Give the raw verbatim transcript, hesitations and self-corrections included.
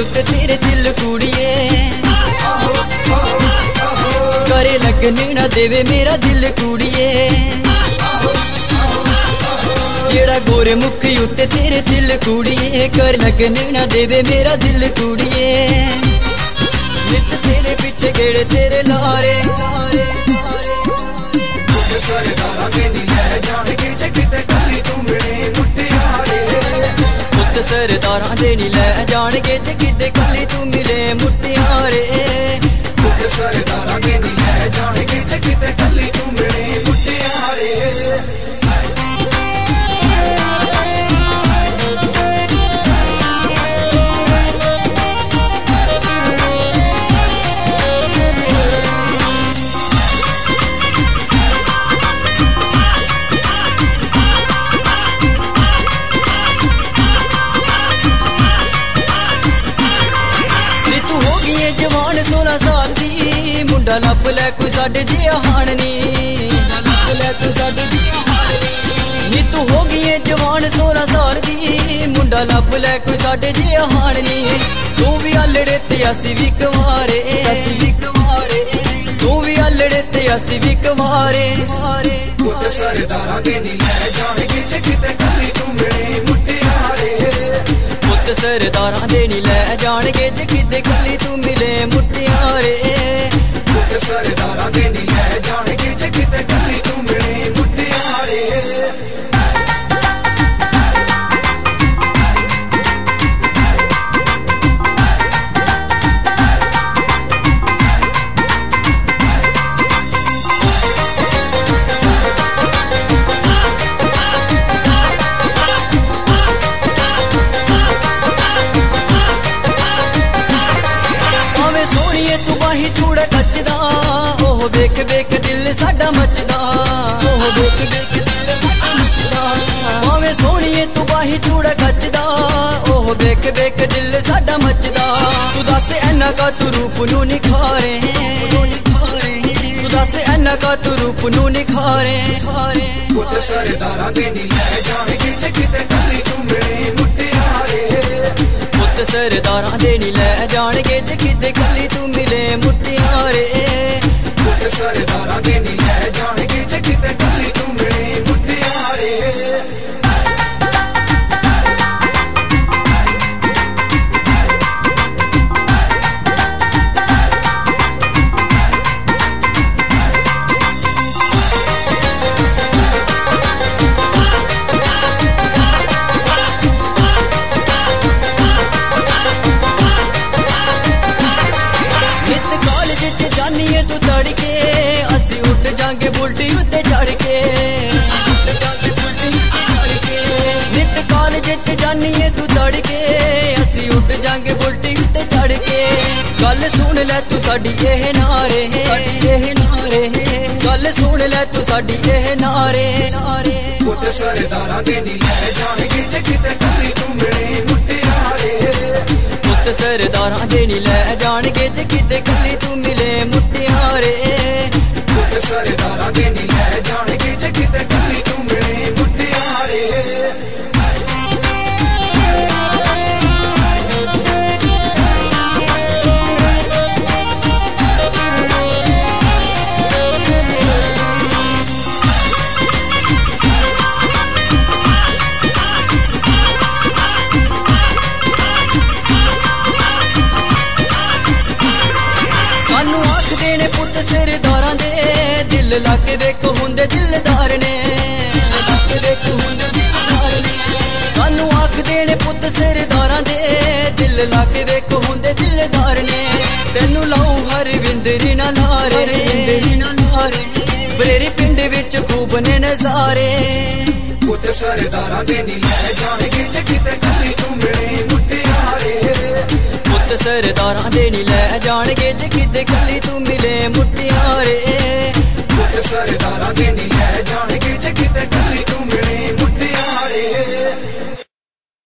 उत्ते तेरे दिल कुड़िए करे लगने ना देवे मेरा दिल कुड़िए जेड़ा गोरे मुखी उत्ते तेरे दिल कुड़िए कर लगने ना देवे मेरा दिल कुड़िए नित तेरे पीछे गेड़े तेरे लारे लारे पुत सरदारां दे नी लै जाणगे जे किते कल्ली तू मिले मुटियारे पुत सरदारां दे नी लै जाणगे जे किते कल्ली तू मिले मुटियारे जवान सोलह साल दी मुंडा लभ लै कोई साडे जिहा हाणनी लभ लै कोई साडे जिहा हाणनी नी तू हो गई है जवान सोलह साल दी मुंडा लभ लै कोई साडे जिहा हाणनी तू भी आलड़े ते असी भी कुंवारे असी भी कुंवारे तू भी आलड़े ते असी भी कुंवारे पुत सरदारां दे नी लै जाणगे जे किते कल्ली तू मिले मुटियारे पुत सरदारां दे नी लै जाणगे जे किते कल्ली तू मिले मुटियारे पुत सरदारां दे नी लै जाणगे जे किते कल्ली तू मिले मुटियारे चूड़ा कचदा ओह वेख वेख दिल साडा मचदा ओह वेख वेख दिल साडा मचदा भावें सोहणीए तू बाही चूड़ा कचदा ओह वेख वेख दिल साडा मचदा तू दस ऐना का तू रूप नू निखारे तू दस ऐना का तू रूप नू निखारे पुत सरदारां दे नी लै जाणगे जे किते कल्ली तू मिले मुटियारे पुत सरदारां दे नी लै जाणगे जे किते कल्ली तू मिले मुटियारे पुत सरदारां दे नी लै जाणगे जे किते कल्ली तू मिले मुटियारे तू तड़के असी उठ जांगे बुलटी उत्ते चढ़ के उठ जांगे बुलटी उत्ते चढ़ के नित कॉलेज च जानी है तू तड़के असी उठ जांगे बुलटी उत्ते चढ़ के गल सुन ले तू साडी एह नारे एह नारे गल सुन ले तू साडी एह नारे पुत सरदारां दे नी लै जाणगे जे किते कल्ली तू मिले मुटियारे पुत सरदारां दे नी लै जाणगे जे किते कल्ली तू मिले मुटियारे पुत सरदारां दे नी लै जाणगे जे किते कल्ली तू मिले मुटियारे सरदारां दे दिल लाके देखो हुंदे दिलदार ने लाके देखो हुंदे दिलदार ने सानू आख देने पुत सरदारां दे दिल लाके देखो हुंदे दिलदार ने तेनू लाऊं हर विंदरी ना लारे विंदरी ना लारे बरेरी पिंड विच खूब ने नजारे पुत सरदारां दे नी लै जाणगे जे किते कल्ली तू मिले मुटियारे पुत सरदारां दे नी लै जाणगे जे किते कल्ली तू मिले मुटियारे पुत सरदारां दे नी लै जाणगे जे किते कल्ली तू मिले मुटियारे।